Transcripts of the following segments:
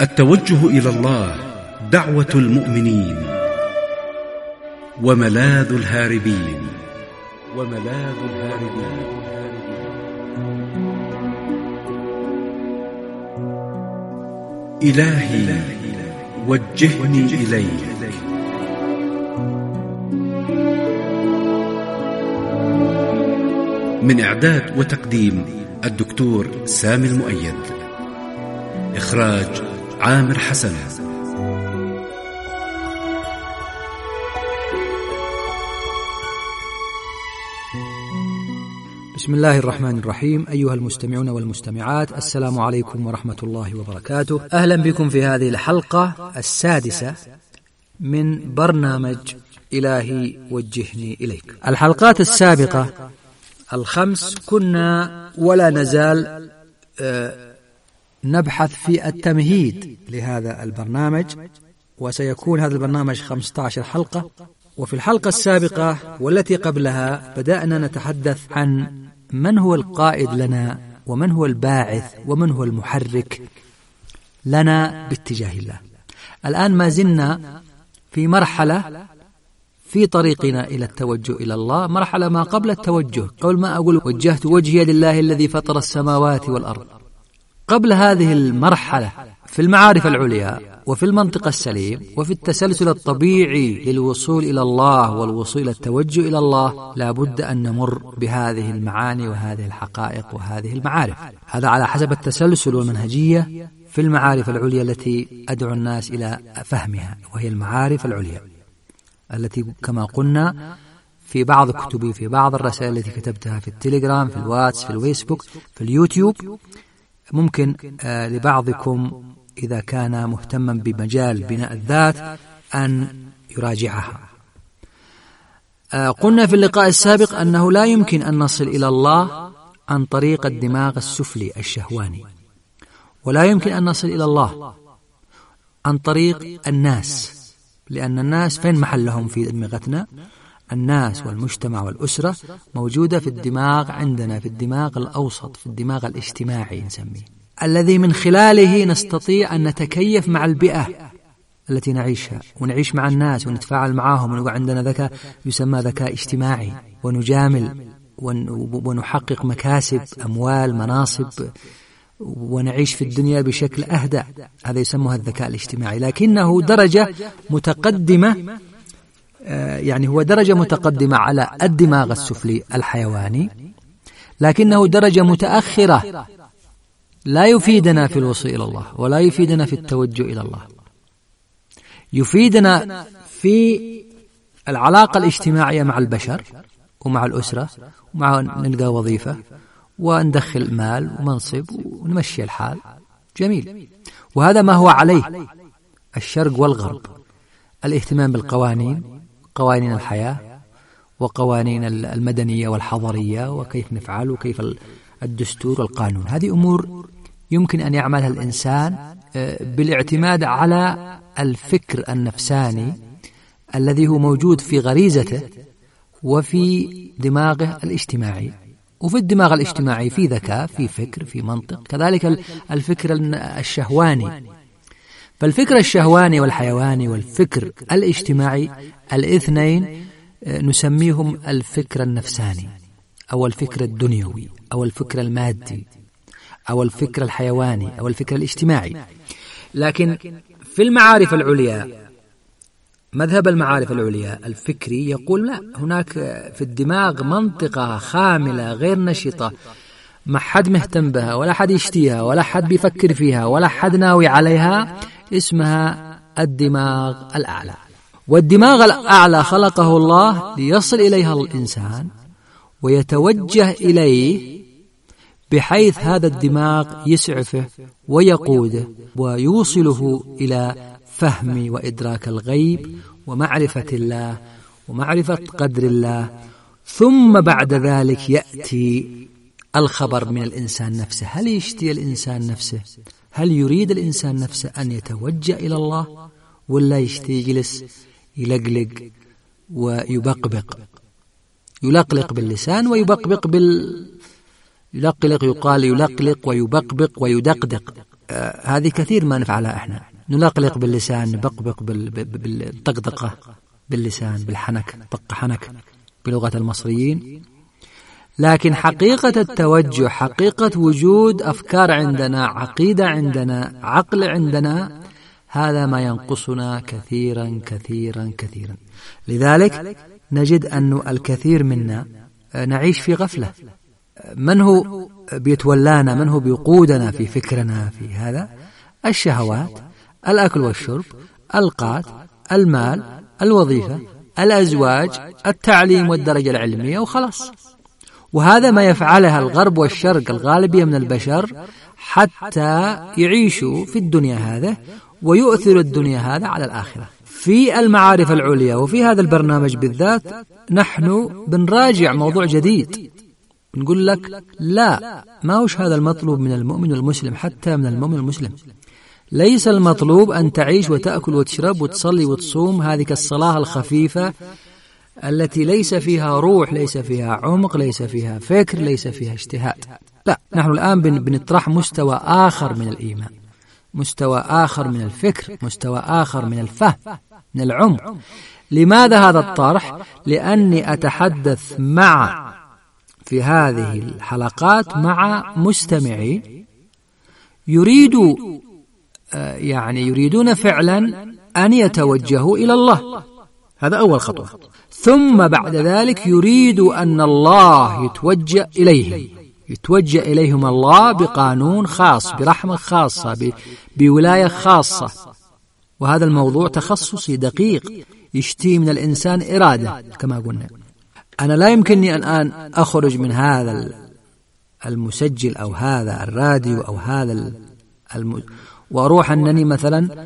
التوجه إلى الله دعوة المؤمنين وملاذ الهاربين. إلهي وجهني إليك. من إعداد وتقديم الدكتور سامي المؤيد. إخراج عامر حسن. بسم الله الرحمن الرحيم. أيها المستمعون والمستمعات، السلام عليكم ورحمة الله وبركاته. أهلا بكم في هذه الحلقة السادسة من برنامج إلهي وجهني إليك. الحلقات السابقة الخمس كنا ولا نزال نبحث في التمهيد لهذا البرنامج، وسيكون هذا البرنامج 15 حلقة. وفي الحلقة السابقة والتي قبلها بدأنا نتحدث عن من هو القائد لنا، ومن هو الباعث، ومن هو المحرك لنا باتجاه الله. الآن ما زلنا في مرحلة في طريقنا إلى التوجه إلى الله، مرحلة ما قبل التوجه. قبل ما أقول وجهت وجهي لله الذي فطر السماوات والأرض، قبل هذه المرحلة في المعارف العليا وفي المنطق السليم وفي التسلسل الطبيعي للوصول إلى الله والوصول إلى التوجه إلى الله، لا بد أن نمر بهذه المعاني وهذه الحقائق وهذه المعارف. هذا على حسب التسلسل والمنهجية في المعارف العليا التي أدعو الناس إلى فهمها، وهي المعارف العليا التي كما قلنا في بعض كتبي، في بعض الرسائل التي كتبتها في التليجرام، في الواتس، في الفيسبوك، في اليوتيوب، ممكن لبعضكم إذا كان مهتما بمجال بناء الذات أن يراجعها. قلنا في اللقاء السابق أنه لا يمكن أن نصل إلى الله عن طريق الدماغ السفلي الشهواني، ولا يمكن أن نصل إلى الله عن طريق الناس، لأن الناس فين محلهم في دماغتنا؟ الناس والمجتمع والأسرة موجودة في الدماغ عندنا، في الدماغ الأوسط، في الدماغ الاجتماعي نسميه، الذي من خلاله نستطيع أن نتكيف مع البيئة التي نعيشها، ونعيش مع الناس ونتفاعل معهم، ونبقى عندنا ذكاء يسمى ذكاء اجتماعي، ونجامل ونحقق مكاسب، أموال، مناصب، ونعيش في الدنيا بشكل أهدى. هذا يسمى الذكاء الاجتماعي، لكنه درجة متقدمة، يعني هو درجة متقدمة على الدماغ السفلي الحيواني، لكنه درجة متأخرة لا يفيدنا في الوصول إلى الله، ولا يفيدنا في التوجه إلى الله. يفيدنا في العلاقة الاجتماعية مع البشر ومع الأسرة، ومع نلقى وظيفة وندخل مال ومنصب ونمشي الحال، جميل. وهذا ما هو عليه الشرق والغرب، الاهتمام بالقوانين، قوانين الحياة وقوانين المدنية والحضرية، وكيف نفعل، وكيف الدستور والقانون. هذه أمور يمكن أن يعملها الإنسان بالاعتماد على الفكر النفساني الذي هو موجود في غريزته وفي دماغه الاجتماعي. وفي الدماغ الاجتماعي في ذكاء، في فكر، في منطق، كذلك الفكر الشهواني. فالفكر الشهواني والحيواني والفكر الاجتماعي الاثنين نسميهم الفكر النفساني، أو الفكر الدنيوي، أو الفكر المادي، أو الفكر الحيواني، أو الفكر الاجتماعي. لكن في المعارف العليا، مذهب المعارف العليا الفكري يقول لا، هناك في الدماغ منطقة خاملة غير نشطة، ما حد مهتم بها، ولا حد يشتيها، ولا حد بيفكر فيها، ولا حد ناوي عليها، اسمها الدماغ الأعلى. والدماغ الأعلى خلقه الله ليصل إليها الإنسان ويتوجه إليه، بحيث هذا الدماغ يسعفه ويقوده ويوصله إلى فهم وإدراك الغيب ومعرفة الله ومعرفة قدر الله. ثم بعد ذلك يأتي الخبر من الإنسان نفسه. هل يشتي الإنسان نفسه؟ هل يريد الإنسان نفسه أن يتوجه إلى الله، ولا يشتي يجلس يلقلق ويبقبق؟ يلقلق باللسان ويبقبق يلقلق، يقال يلقلق ويبقبق ويدقدق، هذه كثير ما نفعلها إحنا، نلقلق باللسان، نبقبق بالطقطقة باللسان، بالحنك، طق حنك بلغة المصريين. لكن حقيقة التوجه، حقيقة وجود أفكار عندنا، عقيدة عندنا، عقل عندنا، هذا ما ينقصنا كثيرا كثيرا كثيرا. لذلك نجد أن الكثير منا نعيش في غفلة. من هو بيتولانا؟ من هو بيقودنا في فكرنا في هذا؟ الشهوات، الأكل والشرب، القات، المال، الوظيفة، الأزواج، التعليم والدرجة العلمية، وخلاص. وهذا ما يفعلها الغرب والشرق الغالبية من البشر حتى يعيشوا في الدنيا هذا ويؤثر الدنيا هذا على الآخرة. في المعارف العليا وفي هذا البرنامج بالذات نحن بنراجع موضوع جديد، نقول لك لا، ما هوش هذا المطلوب من المؤمن والمسلم، حتى من المؤمن والمسلم. ليس المطلوب أن تعيش وتأكل وتشرب وتصلي وتصوم هذه الصلاة الخفيفة التي ليس فيها روح، ليس فيها عمق، ليس فيها فكر، ليس فيها اجتهاد. لا، نحن الآن بنطرح مستوى آخر من الإيمان، مستوى آخر من الفكر، مستوى آخر من الفهم، من العمق. لماذا هذا الطرح؟ لأني أتحدث في هذه الحلقات مع مستمعين يريدون فعلا أن يتوجهوا إلى الله، هذا أول خطوة. ثم بعد ذلك يريد أن الله يتوجه إليهم الله بقانون خاص، برحمة خاصة، بولاية خاصة. وهذا الموضوع تخصصي دقيق، يشتي من الإنسان إرادة كما قلنا. أنا لا يمكنني الآن أخرج من هذا المسجل أو هذا الراديو أو هذا وأروح أنني مثلا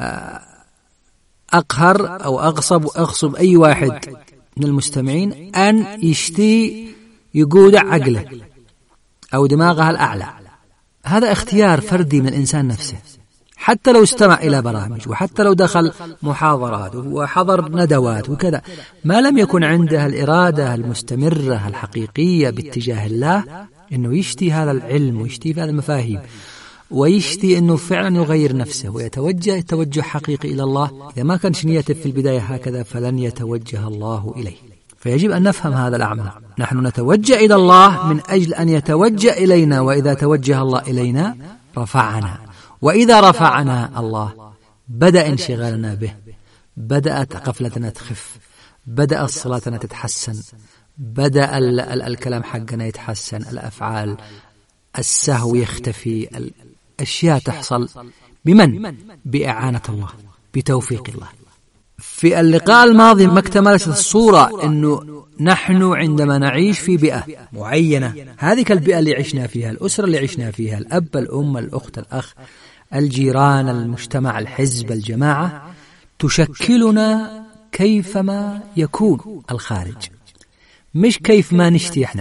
أقهر أو أغصب أي واحد من المستمعين أن يشتي يقودع عقله أو دماغها الأعلى. هذا اختيار فردي من الإنسان نفسه، حتى لو استمع إلى برامج، وحتى لو دخل محاضرات وحضر ندوات وكذا، ما لم يكن عنده الإرادة المستمرة الحقيقية باتجاه الله، إنه يشتي هذا العلم ويشتي هذا المفاهيم ويشتي أنه فعلا يغير نفسه ويتوجه توجه حقيقي إلى الله. إذا ما كانش نيته في البداية هكذا فلن يتوجه الله إليه. فيجب أن نفهم هذا الأعماق. نحن نتوجه إلى الله من أجل أن يتوجه إلينا، وإذا توجه الله إلينا رفعنا، وإذا رفعنا الله بدأ انشغالنا به، بدأت غفلتنا تخف، بدأ صلاتنا تتحسن، بدأ الكلام حقنا يتحسن، الأفعال، السهو يختفي، الأشياء تحصل بمن؟ بإعانة الله، بتوفيق الله. في اللقاء الماضي ما اكتملت الصورة أنه نحن عندما نعيش في بيئة معينة، هذه البيئة اللي عشنا فيها، الأسرة اللي عشنا فيها، الأب، الأم، الأخت، الأخ، الجيران، المجتمع، الحزب، الجماعة، تشكلنا كيفما يكون الخارج، مش كيف ما نشتي احنا.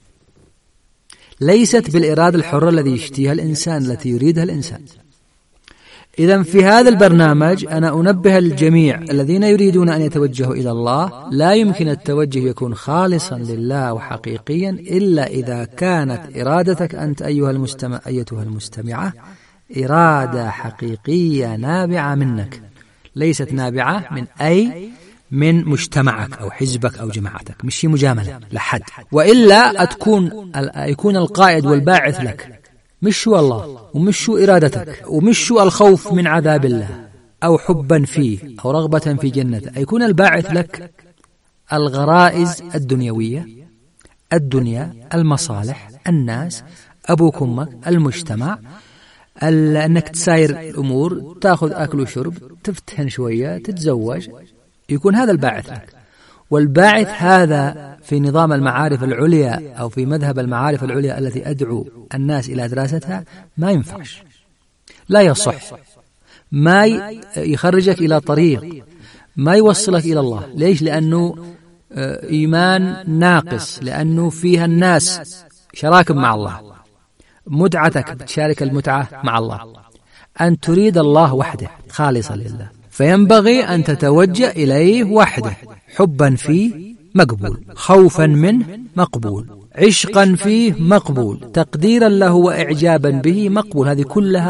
ليست بالإرادة الحرة الذي يشتيها الإنسان، التي يريدها الإنسان. إذن في هذا البرنامج أنا أنبه الجميع الذين يريدون أن يتوجهوا إلى الله، لا يمكن التوجه يكون خالصا لله وحقيقيا إلا إذا كانت إرادتك أنت أيتها المستمعة إرادة حقيقية نابعة منك، ليست نابعة من مجتمعك أو حزبك أو جماعتك، مش مجاملة لحد. وإلا يكون القائد والباعث لك مش هو الله، ومش هو إرادتك، ومش هو الخوف من عذاب الله أو حبا فيه أو رغبة في جنته. يكون الباعث لك الغرائز الدنيوية، الدنيا، المصالح، الناس، أبوك أمك، المجتمع، أنك تساير الأمور، تأخذ أكل وشرب، تفتهن شوية، تتزوج. يكون هذا الباعث لك. والباعث هذا في نظام المعارف العليا أو في مذهب المعارف العليا التي أدعو الناس إلى دراستها ما ينفعش، لا يصح، ما يخرجك إلى طريق، ما يوصلك إلى الله. ليش؟ لأنه إيمان ناقص، لأنه فيها الناس شراك مع الله، متعتك بتشارك المتعة مع الله، أن تريد الله وحده خالصا لله، فينبغي أن تتوجه إليه وحده، حبا فيه مقبول، خوفا منه مقبول، عشقا فيه مقبول، تقديرا له وإعجابا به مقبول. هذه كلها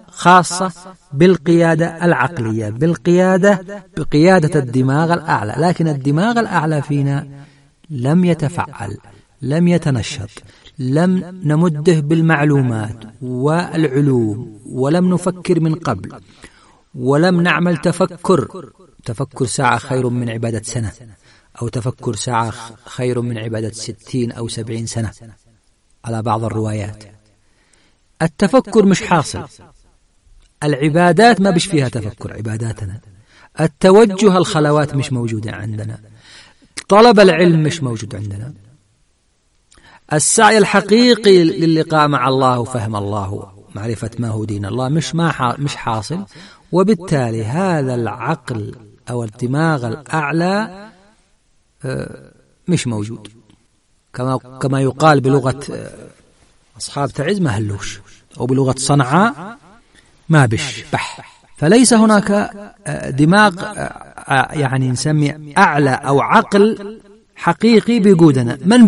خاصة بالقيادة العقلية، بقيادة الدماغ الأعلى. لكن الدماغ الأعلى فينا لم يتفعل، لم يتنشط، لم نمده بالمعلومات والعلوم، ولم نفكر من قبل، ولم نعمل تفكر ساعة خير من عبادة سنة، أو تفكر ساعة خير من عبادة 60 أو 70 سنة على بعض الروايات. التفكر مش حاصل، العبادات ما بش فيها تفكر عباداتنا، التوجه الخلوات مش موجودة عندنا، طلب العلم مش موجود عندنا، السعي الحقيقي للقاء مع الله وفهم الله معرفة ما هو دين الله مش حاصل. وبالتالي هذا العقل أو الدماغ الأعلى مش موجود، كما يقال بلغة أصحاب تعز ما هلوش، أو بلغة صنعاء ما بش بح. فليس هناك دماغ يعني نسمي أعلى أو عقل حقيقي بيقودنا. من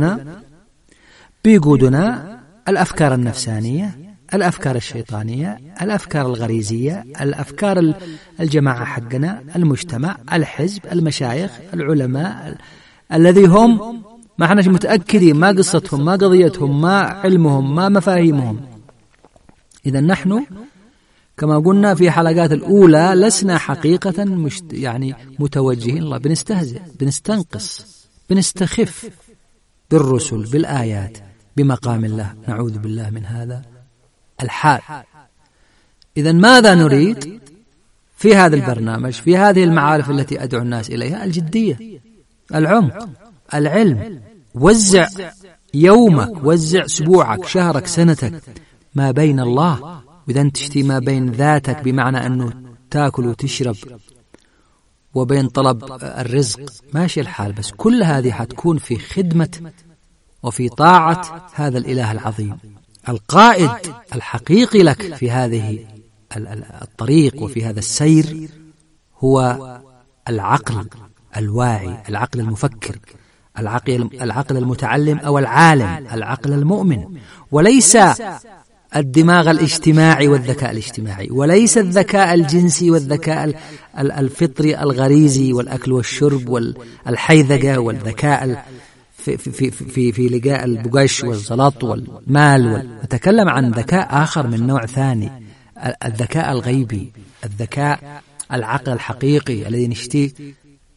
بيقودنا الأفكار النفسانية، الأفكار الشيطانية، الأفكار الغريزية، الأفكار الجماعة حقنا، المجتمع، الحزب، المشايخ، العلماء، الذي هم ما احنا متأكدين ما قصتهم، ما قضيتهم، ما علمهم، ما مفاهيمهم. إذا نحن كما قلنا في حلقات الأولى لسنا حقيقة يعني متوجهين الله، بنستهزئ، بنستنقص، بنستخف بالرسل، بالآيات، بمقام الله. نعوذ بالله من هذا الحال. إذا ماذا نريد في هذا البرنامج، في هذه المعارف التي أدعو الناس إليها؟ الجدية، العمق، العلم. وزع يومك، وزع أسبوعك، شهرك، سنتك ما بين الله، وإذا تشتي ما بين ذاتك بمعنى أنه تأكل وتشرب، وبين طلب الرزق، ماشي الحال. بس كل هذه حتكون في خدمة وفي طاعة هذا الإله العظيم. القائد الحقيقي لك في هذه الطريق وفي هذا السير هو العقل الواعي، العقل المفكر، العقل المتعلم أو العالم، العقل المؤمن، وليس الدماغ الاجتماعي والذكاء الاجتماعي، وليس الذكاء الجنسي والذكاء الفطري الغريزي والأكل والشرب والحيذقة والذكاء في لقاء البقش والزلط والمال. نتكلم عن ذكاء آخر من نوع ثاني، الذكاء الغيبي، الذكاء العقل الحقيقي الذي نشتي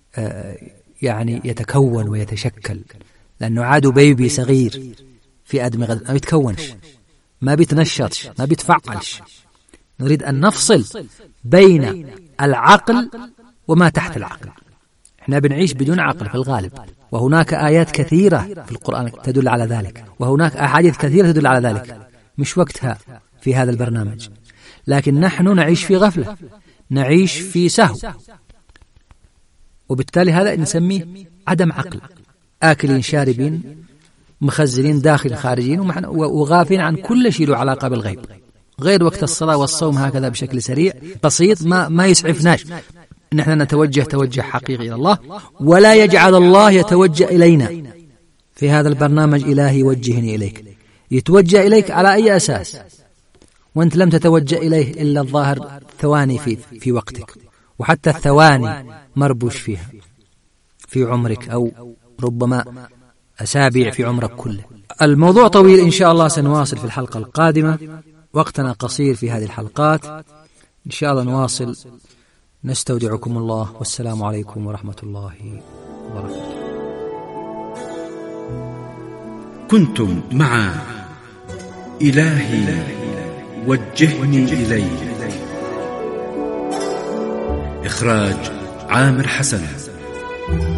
يعني يتكون ويتشكل، لأنه عاد بيبي صغير في أدمغة ما بيتكونش، ما بيتنشطش، ما بيتفعلش. نريد أن نفصل بين العقل وما تحت العقل. احنا بنعيش بدون عقل في الغالب، وهناك آيات كثيرة في القرآن تدل على ذلك، وهناك أحاديث كثيرة تدل على ذلك، مش وقتها في هذا البرنامج. لكن نحن نعيش في غفلة، نعيش في سهو، وبالتالي هذا نسميه عدم عقل. آكلين شاربين مخزنين داخل خارجين وغافين عن كل شيء له علاقة بالغيب، غير وقت الصلاة والصوم هكذا بشكل سريع بسيط ما يسعفناش نحن نتوجه توجه حقيقي إلى الله، ولا يجعل الله يتوجه إلينا. في هذا البرنامج إلهي وجهني إليك، يتوجه إليك على أي أساس وأنت لم تتوجه إليه إلا الظاهر ثواني في وقتك، وحتى الثواني مربوش فيها في عمرك، أو ربما أسابيع في عمرك كله. الموضوع طويل إن شاء الله، سنواصل في الحلقة القادمة، وقتنا قصير في هذه الحلقات، إن شاء الله نواصل. نستودعكم الله، والسلام عليكم ورحمة الله وبركاته. كنتم مع إلهي وجهني إليه، إخراج عامر حسن.